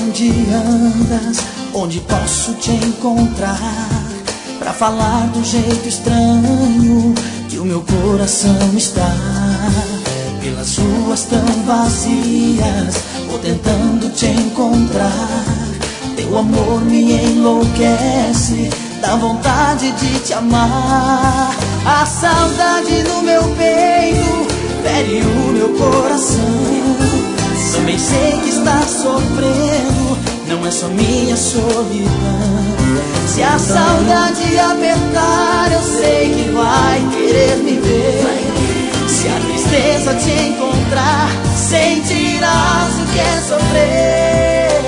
onde andas, onde posso te encontrar, pra falar do jeito estranho que o meu coração está. Pelas ruas tão vazias, vou tentando te encontrar. Teu amor me enlouquece, dá vontade de te amar. A saudade no meu peito fere o meu coração. Também sei que está sofrendo, não é só minha solidão. Se a saudade apertar, eu sei que vai querer me ver. Se a tristeza te encontrar, sentirás o que é sofrer.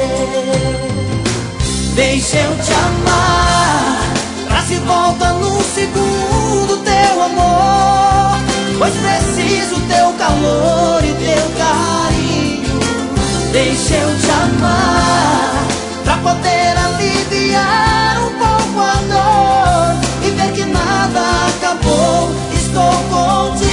Deixa eu te amar, traz de volta num segundo teu amor, pois preciso teu calor e teu carinho. Deixa eu te amar, pra poder aliviar um pouco a dor e ver que nada acabou, estou contigo.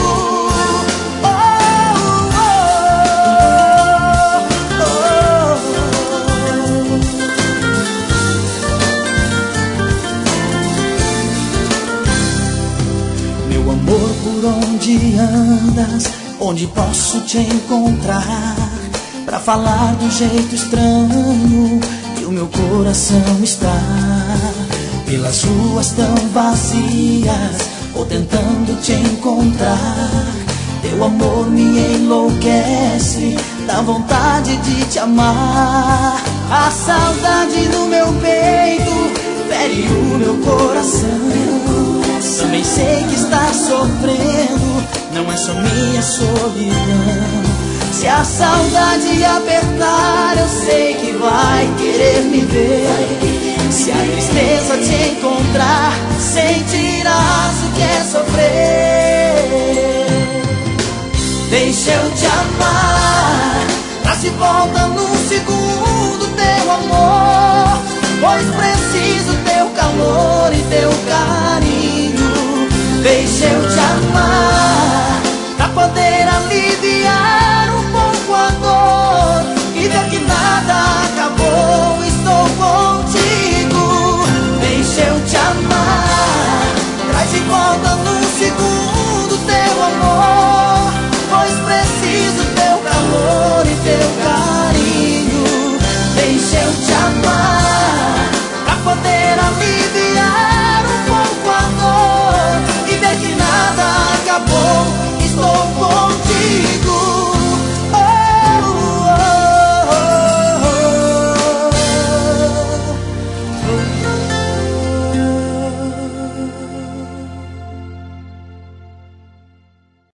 Meu amor, por onde andas, onde posso te encontrar, pra falar do jeito estranho que o meu coração está. Pelas ruas tão vazias, vou tentando te encontrar. Teu amor me enlouquece, dá vontade de te amar. A saudade no meu peito fere o meu coração. Também sei que está sofrendo, não é só minha solidão. Se a saudade apertar, eu sei que vai querer me ver. Se a tristeza te encontrar, sentirás o que é sofrer. Deixa eu te amar, traz de volta num segundo teu amor, pois preciso teu calor e teu carinho. Deixa eu te amar, pra poder aliviar um pouco a dor e ver que nada acabou, estou contigo. Deixa eu te amar, traz de volta num segundo teu amor, pois preciso teu calor